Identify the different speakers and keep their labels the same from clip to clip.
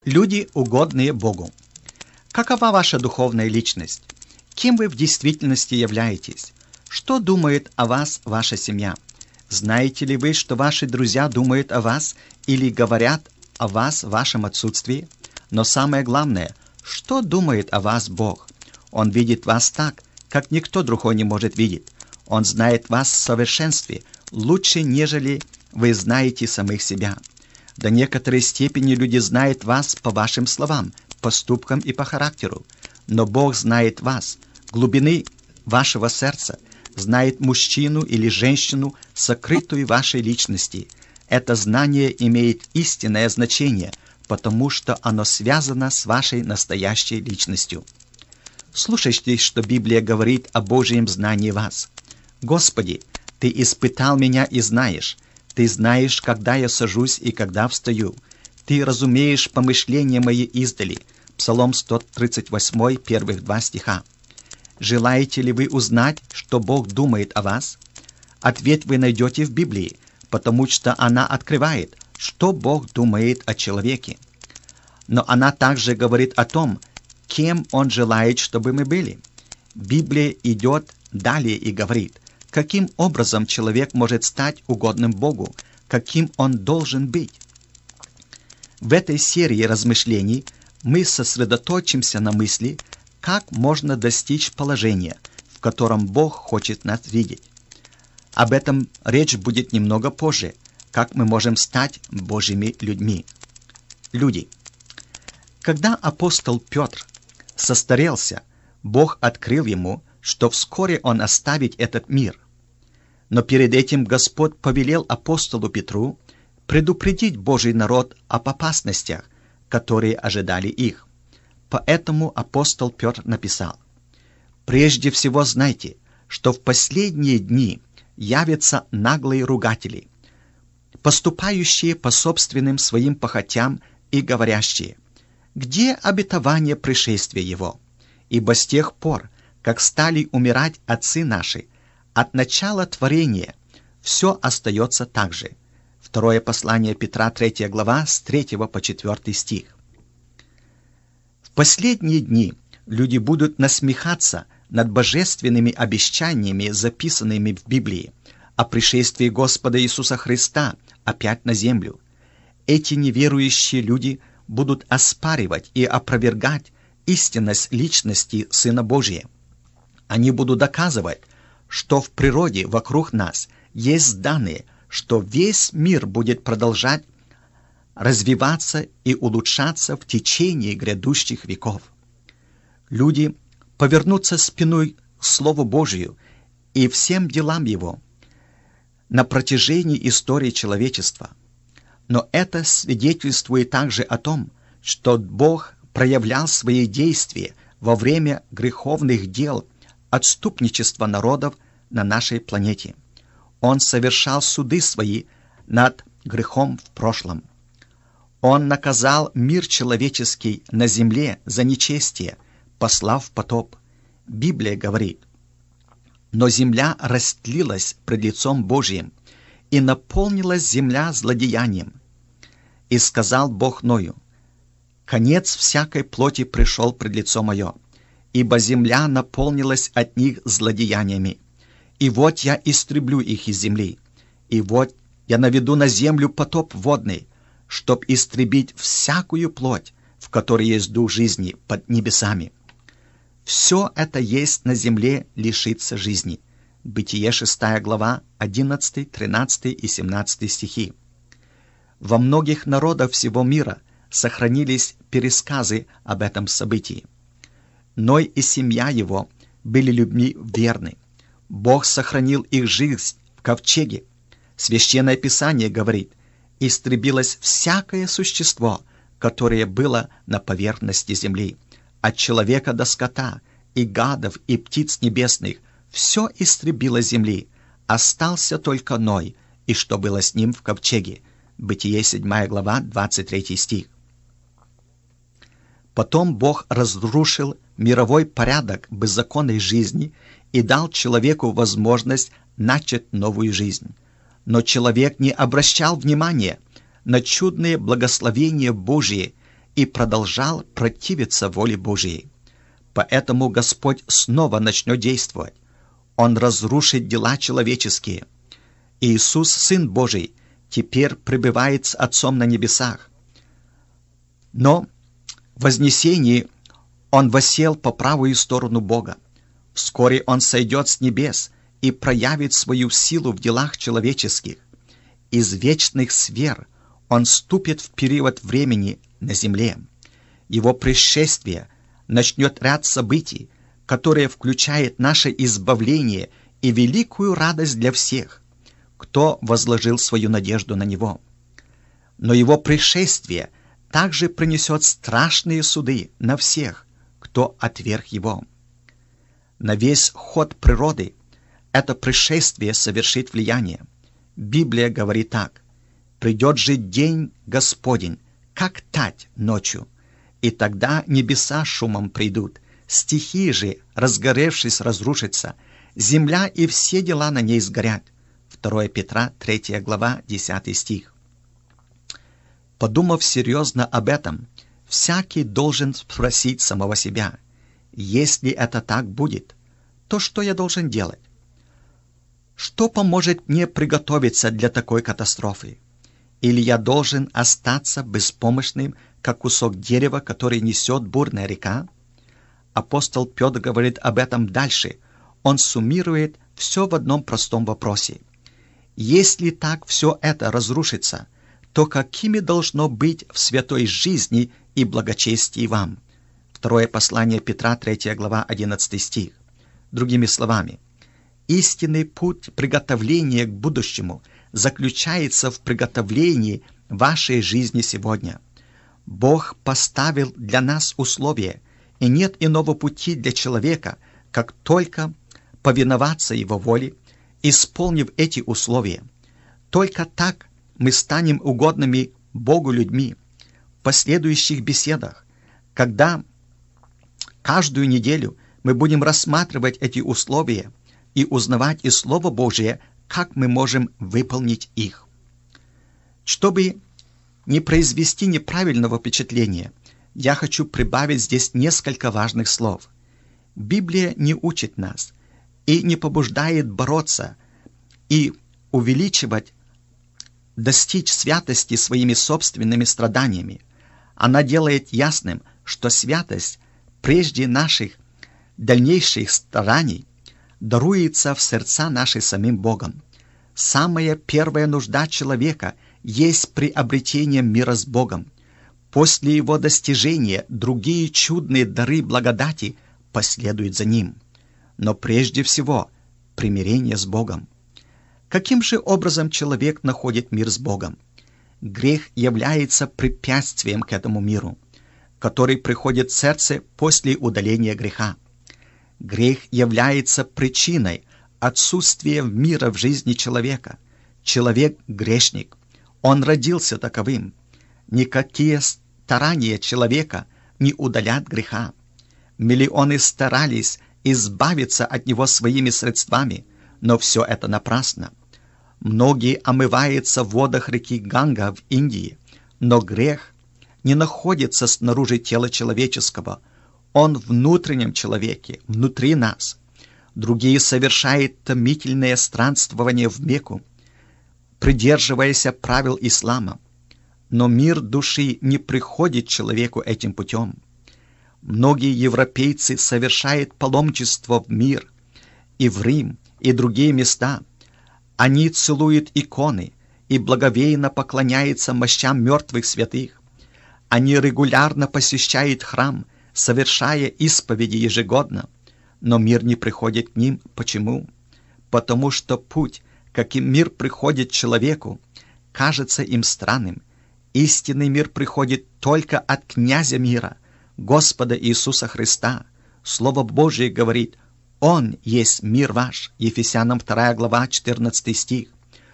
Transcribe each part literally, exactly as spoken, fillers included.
Speaker 1: Люди, угодные Богу. Какова ваша духовная личность? Кем вы в действительности являетесь? Что думает о вас ваша семья? Знаете ли вы, что ваши друзья думают о вас или говорят о вас в вашем отсутствии? Но самое главное, что думает о вас Бог? Он видит вас так, как никто другой не может видеть. Он знает вас в совершенстве, лучше, нежели вы знаете самих себя. До некоторой степени люди знают вас по вашим словам, поступкам и по характеру. Но Бог знает вас, глубины вашего сердца, знает мужчину или женщину, сокрытую в вашей личности. Это знание имеет истинное значение, потому что оно связано с вашей настоящей личностью. Слушайте, что Библия говорит о Божьем знании вас. «Господи, Ты испытал меня и знаешь. Ты знаешь, когда я сажусь и когда встаю. Ты разумеешь помышления мои издали». Псалом сто тридцать восемь, первых два стиха. Желаете ли вы узнать, что Бог думает о вас? Ответ вы найдете в Библии, потому что она открывает, что Бог думает о человеке. Но она также говорит о том, кем Он желает, чтобы мы были. Библия идет далее и говорит, каким образом человек может стать угодным Богу, каким он должен быть. В этой серии размышлений мы сосредоточимся на мысли, как можно достичь положения, в котором Бог хочет нас видеть. Об этом речь будет немного позже, как мы можем стать Божьими людьми. Люди. Когда апостол Петр состарелся, Бог открыл ему, что вскоре он оставит этот мир. Но перед этим Господь повелел апостолу Петру предупредить Божий народ об опасностях, которые ожидали их. Поэтому апостол Петр написал: «Прежде всего знайте, что в последние дни явятся наглые ругатели, поступающие по собственным своим похотям и говорящие: где обетование пришествия его? Ибо с тех пор, как стали умирать отцы наши, от начала творения все остается так же». Второе послание Петра, третья глава, с третьего по четвёртый стих. В последние дни люди будут насмехаться над божественными обещаниями, записанными в Библии, о пришествии Господа Иисуса Христа опять на землю. Эти неверующие люди будут оспаривать и опровергать истинность личности Сына Божия. Они будут доказывать, что в природе вокруг нас есть данные, что весь мир будет продолжать развиваться и улучшаться в течение грядущих веков. Люди повернутся спиной к Слову Божию и всем делам Его на протяжении истории человечества. Но это свидетельствует также о том, что Бог проявлял свои действия во время греховных дел отступничества народов на нашей планете. Он совершал суды свои над грехом в прошлом. Он наказал мир человеческий на земле за нечестие, послав потоп. Библия говорит: «Но земля растлилась пред лицом Божиим, и наполнилась земля злодеянием. И сказал Бог Ною: конец всякой плоти пришел пред лицо мое, ибо земля наполнилась от них злодеяниями. И вот я истреблю их из земли, и вот я наведу на землю потоп водный, чтоб истребить всякую плоть, в которой есть дух жизни под небесами. Все это есть на земле лишится жизни». Бытие шестая глава, одиннадцатый, тринадцатый и семнадцатый стихи. Во многих народах всего мира сохранились пересказы об этом событии. Ной и семья его были людьми верны. Бог сохранил их жизнь в ковчеге. Священное Писание говорит: «Истребилось всякое существо, которое было на поверхности земли, от человека до скота, и гадов, и птиц небесных, все истребило земли, остался только Ной, и что было с ним в ковчеге». Бытие седьмая глава, двадцать третий стих. Потом Бог разрушил мировой порядок беззаконной жизни и дал человеку возможность начать новую жизнь. Но человек не обращал внимания на чудные благословения Божьи и продолжал противиться воле Божьей. Поэтому Господь снова начнет действовать. Он разрушит дела человеческие. Иисус, Сын Божий, теперь пребывает с Отцом на небесах. Но в вознесении Он воссел по правую сторону Бога. Вскоре Он сойдет с небес и проявит свою силу в делах человеческих. Из вечных сфер Он ступит в период времени на земле. Его пришествие начнет ряд событий, которые включают наше избавление и великую радость для всех, кто возложил свою надежду на Него. Но Его пришествие также принесет страшные суды на всех, кто отверг Его. На весь ход природы это пришествие совершит влияние. Библия говорит так: «Придет же день Господень, как тать ночью, и тогда небеса шумом придут, стихии же, разгоревшись, разрушатся, земля и все дела на ней сгорят». второе Петра, третья глава, десятый стих. Подумав серьезно об этом, всякий должен спросить самого себя: если это так будет, то что я должен делать? Что поможет мне приготовиться для такой катастрофы? Или я должен остаться беспомощным, как кусок дерева, который несет бурная река? Апостол Петр говорит об этом дальше. Он суммирует все в одном простом вопросе. Если так все это разрушится, то какими должно быть в святой жизни и благочестии вам? Второе послание Петра, третья глава, одиннадцатый стих. Другими словами, истинный путь приготовления к будущему заключается в приготовлении вашей жизни сегодня. Бог поставил для нас условия, и нет иного пути для человека, как только повиноваться Его воле, исполнив эти условия. Только так мы станем угодными Богу людьми. В последующих беседах, когда каждую неделю мы будем рассматривать эти условия и узнавать из Слова Божия, как мы можем выполнить их. Чтобы не произвести неправильного впечатления, я хочу прибавить здесь несколько важных слов. Библия не учит нас и не побуждает бороться и увеличивать, достичь святости своими собственными страданиями. Она делает ясным, что святость прежде наших дальнейших стараний даруется в сердца наши самим Богом. Самая первая нужда человека есть приобретение мира с Богом. После его достижения другие чудные дары благодати последуют за ним. Но прежде всего примирение с Богом. Каким же образом человек находит мир с Богом? Грех является препятствием к этому миру, который приходит в сердце после удаления греха. Грех является причиной отсутствия мира в жизни человека. Человек – грешник. Он родился таковым. Никакие старания человека не удалят греха. Миллионы старались избавиться от него своими средствами, но все это напрасно. Многие омываются в водах реки Ганга в Индии, но грех не находится снаружи тела человеческого. Он в внутреннем человеке, внутри нас. Другие совершают томительное странствование в Мекку, придерживаясь правил ислама. Но мир души не приходит человеку этим путем. Многие европейцы совершают паломничество в мир, и в Рим, и другие места. Они целуют иконы и благоговейно поклоняются мощам мертвых святых. Они регулярно посещают храм, совершая исповеди ежегодно, но мир не приходит к ним. Почему? Потому что путь, каким мир приходит человеку, кажется им странным. Истинный мир приходит только от князя мира, Господа Иисуса Христа. Слово Божие говорит: «Он есть мир ваш». Ефесянам вторая глава, четырнадцатый стих.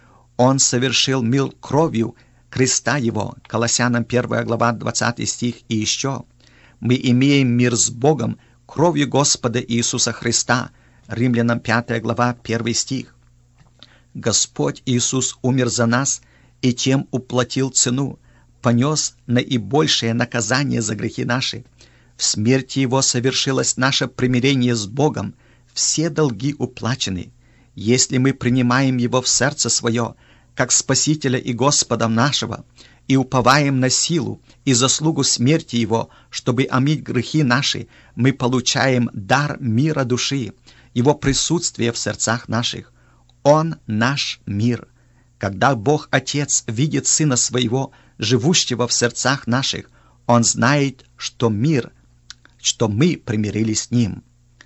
Speaker 1: Он совершил мир кровью креста Его. Колоссянам первая глава, двадцатый стих. И еще: мы имеем мир с Богом кровью Господа Иисуса Христа. Римлянам пятая глава, первый стих. Господь Иисус умер за нас и тем уплатил цену, понес наибольшее наказание за грехи наши. В смерти Его совершилось наше примирение с Богом, все долги уплачены. Если мы принимаем Его в сердце свое, как Спасителя и Господа нашего, и уповаем на силу и заслугу смерти Его, чтобы омыть грехи наши, мы получаем дар мира души, Его присутствие в сердцах наших. Он наш мир. Когда Бог Отец видит Сына Своего, живущего в сердцах наших, Он знает, что мир, что мы примирились с Ним.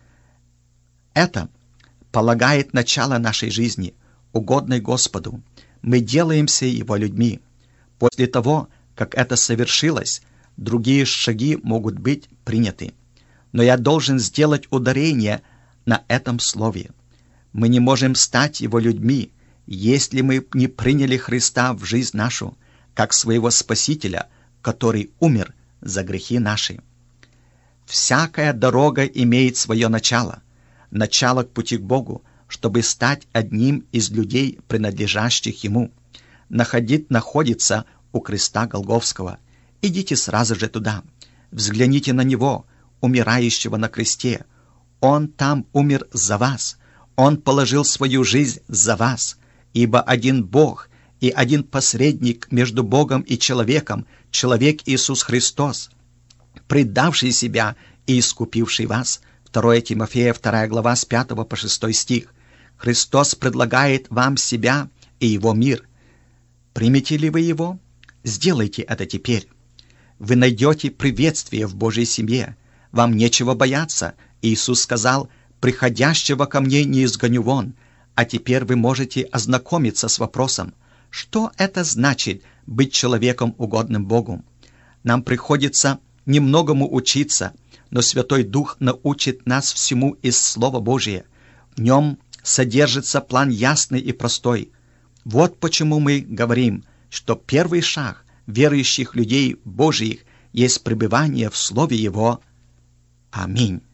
Speaker 1: Это полагает начало нашей жизни, угодной Господу. Мы делаемся Его людьми. После того, как это совершилось, другие шаги могут быть приняты. Но я должен сделать ударение на этом слове. Мы не можем стать Его людьми, если мы не приняли Христа в жизнь нашу, как своего Спасителя, который умер за грехи наши. Всякая дорога имеет свое начало, начало к пути к Богу, чтобы стать одним из людей, принадлежащих Ему. Находит, находится у креста Голгофского. Идите сразу же туда. Взгляните на Него, умирающего на кресте. Он там умер за вас. Он положил свою жизнь за вас. Ибо один Бог и один посредник между Богом и человеком, человек Иисус Христос, предавший себя и искупивший вас. второе Тимофея, вторая глава, с пятого по шестой стих. Христос предлагает вам себя и Его мир. Примете ли вы Его? Сделайте это теперь. Вы найдете приветствие в Божьей семье. Вам нечего бояться. Иисус сказал: «Приходящего ко мне не изгоню вон». А теперь вы можете ознакомиться с вопросом, что это значит быть человеком, угодным Богу. Нам приходится немногому учиться, но Святой Дух научит нас всему из Слова Божия. В нем содержится план ясный и простой. Вот почему мы говорим, что первый шаг верующих людей Божьих есть пребывание в Слове Его. Аминь.